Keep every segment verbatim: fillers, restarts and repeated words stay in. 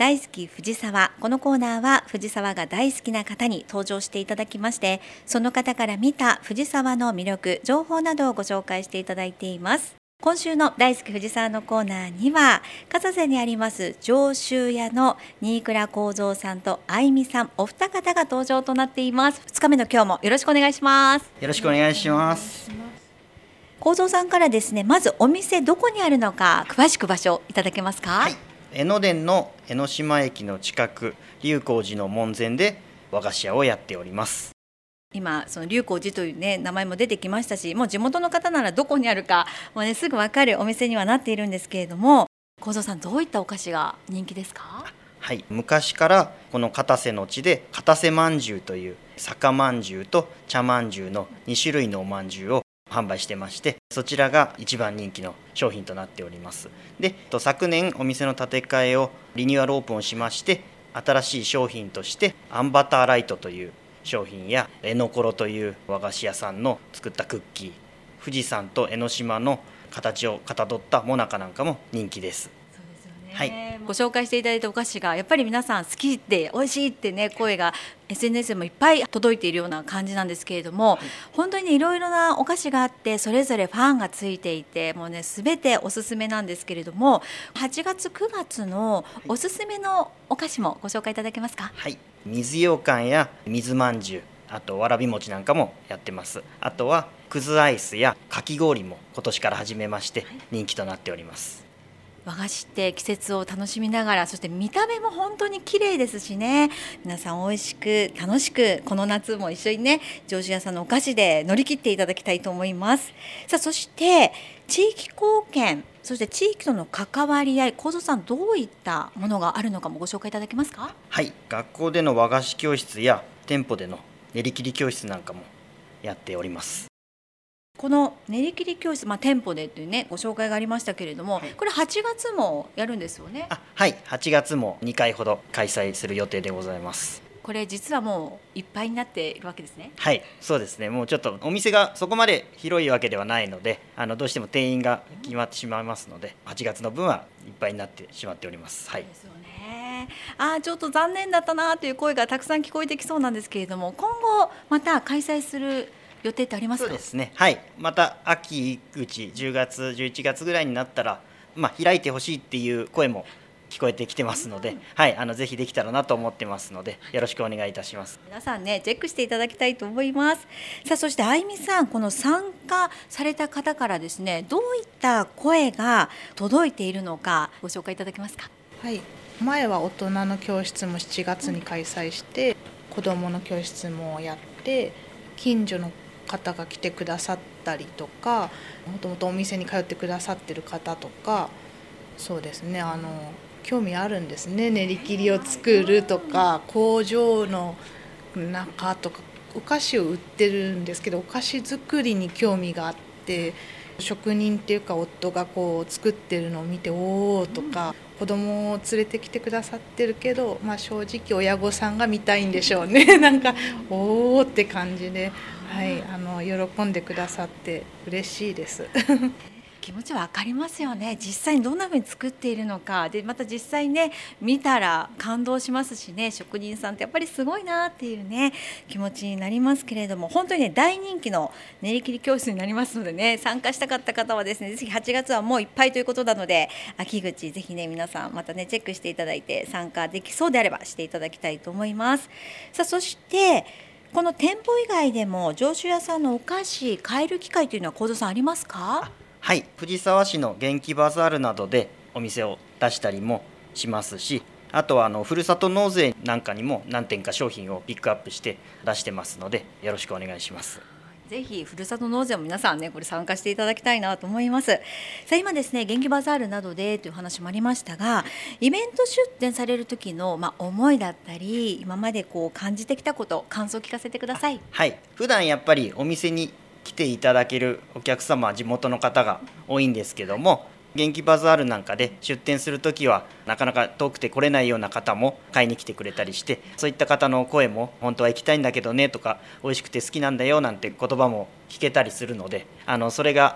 大好き藤沢。このコーナーは藤沢が大好きな方に登場していただきまして、その方から見た藤沢の魅力、情報などをご紹介していただいています。今週の大好き藤沢のコーナーには、笠瀬にあります上州屋の新倉幸三さんと愛美さん、お二方が登場となっています。ふつかめの今日もよろしくお願いします。 よろしくお願いします。 幸三さんからですね、まずお店どこにあるのか詳しく場所いただけますか？ はい、江ノ電の江ノ島駅の近く、龍光寺の門前で和菓子屋をやっております。 今その龍光寺というね名前も出てきましたし、もう地元の方ならどこにあるかもう、ね、すぐ分かるお店にはなっているんですけれども、幸三さんどういったお菓子が人気ですか？ はい、昔からこの片瀬の地で片瀬まんじゅうという酒まんじゅうと茶まんじゅうのに種類のおまんじゅうを販売してまして、そちらが一番人気の商品となっております。で、昨年お店の建て替えをリニューアルオープンをしまして、新しい商品としてあんバターライトという商品やえのころという和菓子屋さんの作ったクッキー、富士山と江ノ島の形をかたどったもなかなんかも人気です。 そうですよね、 はい、 ご紹介していただいたお菓子がやっぱり皆さん好きで美味しいってね声が エスエヌエス でもいっぱい届いているような感じなんですけれども、はい、本当にいろいろなお菓子があってそれぞれファンがついていて、もうね全ておすすめなんですけれども、はちがつくがつのおすすめのお菓子もご紹介いただけますか？ はい、水羊羹や水まんじゅう、あとわらび餅なんかもやってます。あとはくずアイスやかき氷も今年から始めまして人気となっております。 和菓子って季節を楽しみながら、そして見た目も本当に綺麗ですしね、皆さん美味しく楽しくこの夏も一緒にね上州屋さんのお菓子で乗り切っていただきたいと思います。さあ、そして地域貢献、そして地域との関わり合い、幸三さんどういったものがあるのかもご紹介いただけますか？ はい、学校での和菓子教室や店舗での練り切り教室なんかもやっております。 この練り切り教室、まあ、店舗でというねご紹介がありましたけれども、はい、これはちがつもやるんですよね？ あ、はい、はちがつもにかいほど開催する予定でございます。 これ実はもういっぱいになっているわけですね？ はい、そうですね。もうちょっとお店がそこまで広いわけではないので、あのどうしても定員が決まってしまいますので、はちがつの分はいっぱいになってしまっております。はい、 ですよね。あ、ちょっと残念だったなという声がたくさん聞こえてきそうなんですけれども、今後また開催する予定ってありますか？ そうですね、はい、また秋口じゅうがつじゅういちがつぐらいになったら、まあ、開いてほしいっていう声も聞こえてきてますので、うん、はい、あのぜひできたらなと思ってますのでよろしくお願いいたします。 皆さんねチェックしていただきたいと思います。さあ、そして愛美さん、この参加された方からですねどういった声が届いているのかご紹介いただけますか？ はい、前は大人の教室もしちがつに開催して、うん、子どもの教室もやって、近所の方が来てくださったりとか、もともとお店に通ってくださってる方とか、そうですね、あの興味あるんですね。練り切りを作るとか、工場の中とかお菓子を売ってるんですけど、お菓子作りに興味があって、職人っていうか夫がこう作ってるのを見ておーとか、子供を連れてきてくださってるけど、まあ、正直親御さんが見たいんでしょうね。なんかおーって感じで、はい、あの喜んでくださって嬉しいです。 気持ちわかりますよね。実際にどんな風に作っているのかで、また実際ね見たら感動しますしね、職人さんってやっぱりすごいなっていうね気持ちになりますけれども、本当にね大人気の練り切り教室になりますのでね、参加したかった方はですねぜひはちがつはもういっぱいということなので、秋口ぜひね皆さんまたねチェックしていただいて、参加できそうであればしていただきたいと思います。さあ、そしてこの店舗以外でも上州屋さんのお菓子買える機会というのは幸三さんありますか？ はい、藤沢市の元気バザールなどでお店を出したりもしますし、あとはあのふるさと納税なんかにも何点か商品をピックアップして出してますのでよろしくお願いします。 ぜひふるさと納税も皆さんねこれ参加していただきたいなと思います。さあ、今ですね元気バザールなどでという話もありましたが、イベント出店される時の、まあ、思いだったり今までこう感じてきたこと、感想を聞かせてください。 はい、普段やっぱりお店に来ていただけるお客様は地元の方が多いんですけども、元気バザールなんかで出店するときはなかなか遠くて来れないような方も買いに来てくれたりして、そういった方の声も本当は行きたいんだけどねとか、美味しくて好きなんだよなんて言葉も聞けたりするので、あのそれが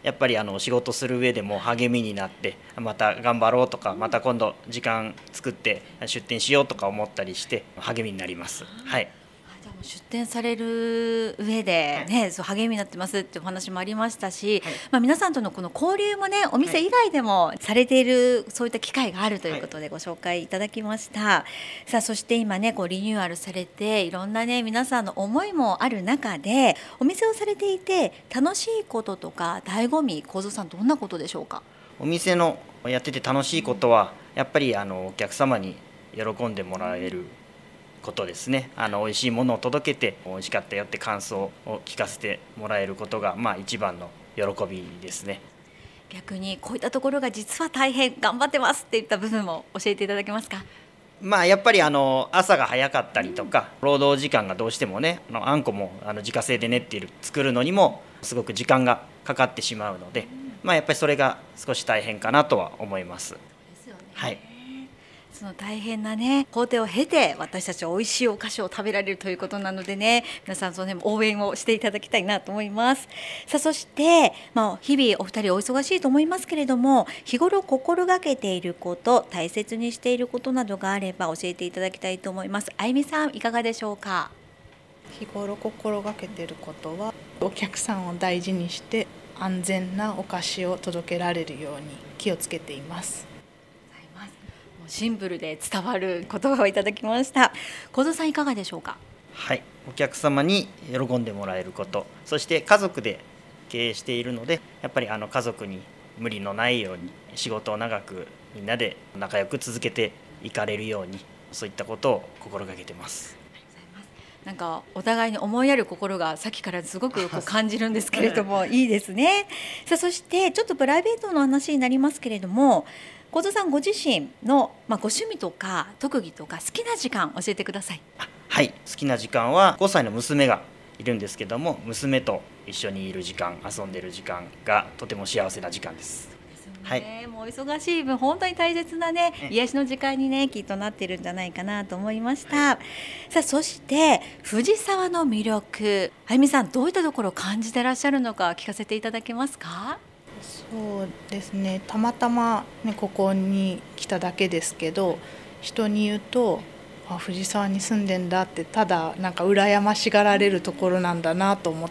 やっぱりあの仕事する上でも励みになって、また頑張ろうとか、また今度時間作って出店しようとか思ったりして励みになります。はい。 じゃあもう出店される上でね、はい、そう励みになってますってお話もありましたし、はい、まあ、皆さんとのこの交流もね、お店以外でもされている、そういった機会があるということでご紹介いただきました。はい、さあそして今ねこうリニューアルされていろんなね皆さんの思いもある中で、お店をされていて楽しいこととか醍醐味、幸三さんどんなことでしょうか？ お店のやってて楽しいことはやっぱりあのお客様に喜んでもらえることですね。あの美味しいものを届けて美味しかったよって感想を聞かせてもらえることが、まあ、一番の喜びですね。 逆にこういったところが実は大変頑張ってますっていった部分も教えていただけますか？ まあ、やっぱりあの朝が早かったりとか、うん、労働時間がどうしてもね、あのあんこもあの自家製で練っている作るのにもすごく時間がかかってしまうので、うん、まあ、やっぱりそれが少し大変かなとは思います。 ですよね。 はい。 その大変なね工程を経て私たちは美味しいお菓子を食べられるということなのでね、皆さんその辺も応援をしていただきたいなと思います。さあそして、まあ、日々お二人お忙しいと思いますけれども、日頃心がけていること、大切にしていることなどがあれば教えていただきたいと思います。あゆみさんいかがでしょうか？ 日頃心がけていることは、お客さんを大事にして安全なお菓子を届けられるように気をつけています。 シンプルで伝わる言葉をいただきました。幸三さんいかがでしょうか？ はい、お客様に喜んでもらえること、そして家族で経営しているので、やっぱりあの家族に無理のないように仕事を長くみんなで仲良く続けていかれるように、そういったことを心がけてます。 なんかお互いに思いやる心がさっきからすごくこう感じるんですけれどもいいですね。さあそしてちょっとプライベートの話になりますけれども、幸三さんご自身の、まあ、ご趣味とか特技とか好きな時間教えてください。 はい、好きな時間はごさいの娘がいるんですけども、娘と一緒にいる時間、遊んでる時間がとても幸せな時間です。 はい、もう忙しい分本当に大切なね癒しの時間にねきっとなってるんじゃないかなと思いました。さあそして藤沢の魅力、あゆみさんどういったところを感じてらっしゃるのか聞かせていただけますか？ そうですね、たまたま、ね、ここに来ただけですけど、人に言うとあ藤沢に住んでんだって、ただなんか羨ましがられるところなんだなと思って、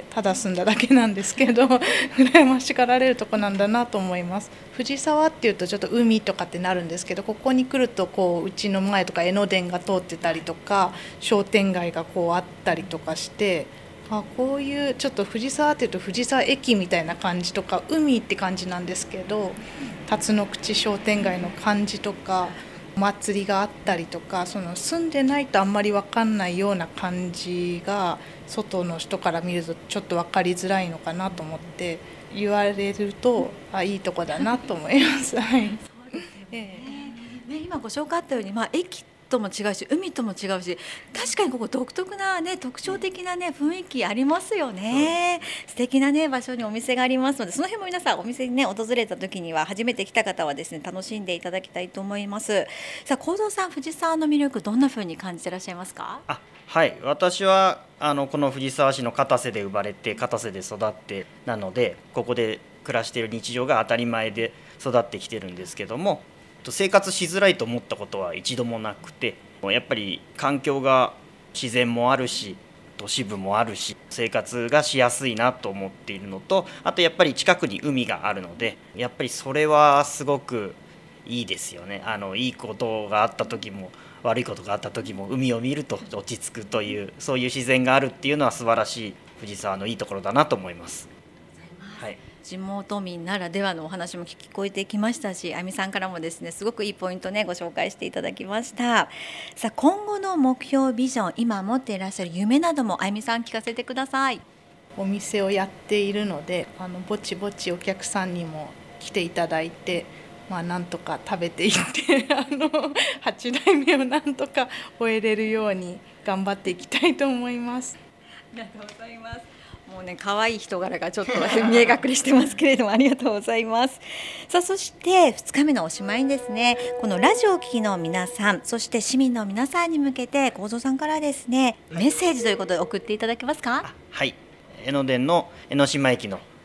ただ住んだだけなんですけど羨ましがられるところなんだなと思います。藤沢っていうとちょっと海とかってなるんですけど、ここに来るとこううちの前とか江ノ電が通ってたりとか商店街がこうあったりとかして、あこういうちょっと藤沢っていうと藤沢駅みたいな感じとか海って感じなんですけど、辰野口商店街の感じとかお祭りがあったりとか、その住んでないとあんまり分かんないような感じが外の人から見るとちょっと分かりづらいのかなと思って、言われるとあいいとこだなと思います。はい。 そうですよね。ね、今ご紹介あったように、まあ、駅とも違うし海とも違うし、確かにここ独特なね特徴的なね雰囲気ありますよね。素敵なね場所にお店がありますので、その辺も皆さんお店にね訪れた時には初めて来た方はですね楽しんでいただきたいと思います。さあ幸三さん、藤沢の魅力どんな風に感じてらっしゃいますか？ あはい、私はあのこの藤沢市の片瀬で生まれて片瀬で育ってなので、ここで暮らしている日常が当たり前で育ってきてるんですけども、生活しづらいと思ったことは一度もなくて、やっぱり環境が自然もあるし都市部もあるし生活がしやすいなと思っているのと、あとやっぱり近くに海があるので、やっぱりそれはすごくいいですよね。あのいいことがあった時も悪いことがあった時も海を見ると落ち着くという、そういう自然があるっていうのは素晴らしい藤沢のいいところだなと思います。はい、 地元民ならではのお話も聞こえてきましたし、あゆみさんからもですねすごくいいポイントねご紹介していただきました。さあ今後の目標ビジョン、今持っていらっしゃる夢などもあゆみさん聞かせてください。 お店をやっているので、あのぼちぼちお客さんにも来ていただいて、まあ、なんとか食べていってあのはちだいめをなんとか終えれるように頑張っていきたいと思います。 ありがとうございます。もうね可愛い人柄がちょっと見え隠れしてますけれどもありがとうございます。さあそしてふつかめのおしまいにですね、このラジオを聴きの皆さん、そして市民の皆さんに向けて幸三さんからですねメッセージということで送っていただけますか？ はい、江ノ電の江ノ島駅の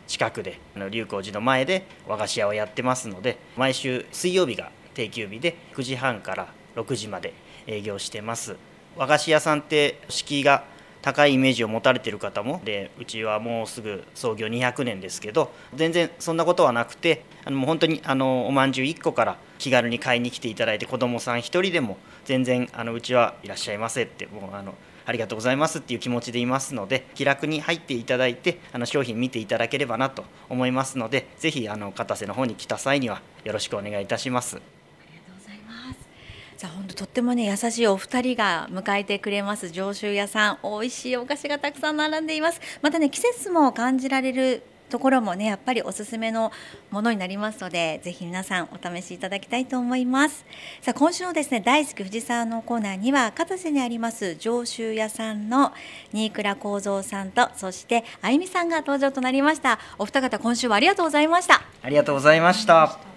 近くであの龍光寺の前で和菓子屋をやってますので、毎週水曜日が定休日でくじはんからろくじまで営業してます。和菓子屋さんって敷居が高いイメージを持たれている方もで、うちはもうすぐ創業にひゃくねんですけど、全然そんなことはなくて、あのもう本当にあのおまんじゅういっこから気軽に買いに来ていただいて、子どもさんひとりでも全然あのうちはいらっしゃいませって、もうあのありがとうございますっていう気持ちでいますので、気楽に入っていただいてあの商品見ていただければなと思いますので、ぜひあの片瀬の方に来た際にはよろしくお願いいたします。 じゃあ本当とってもね優しいお二人が迎えてくれます上州屋さん、美味しいお菓子がたくさん並んでいます。またね季節も感じられるところもねやっぱりおすすめのものになりますので、ぜひ皆さんお試しいただきたいと思います。さあ今週のですね大好き藤沢のコーナーには、片瀬にあります上州屋さんの新倉幸三さんと、そしてあゆみさんが登場となりました。お二方今週はありがとうございました。 ありがとうございました。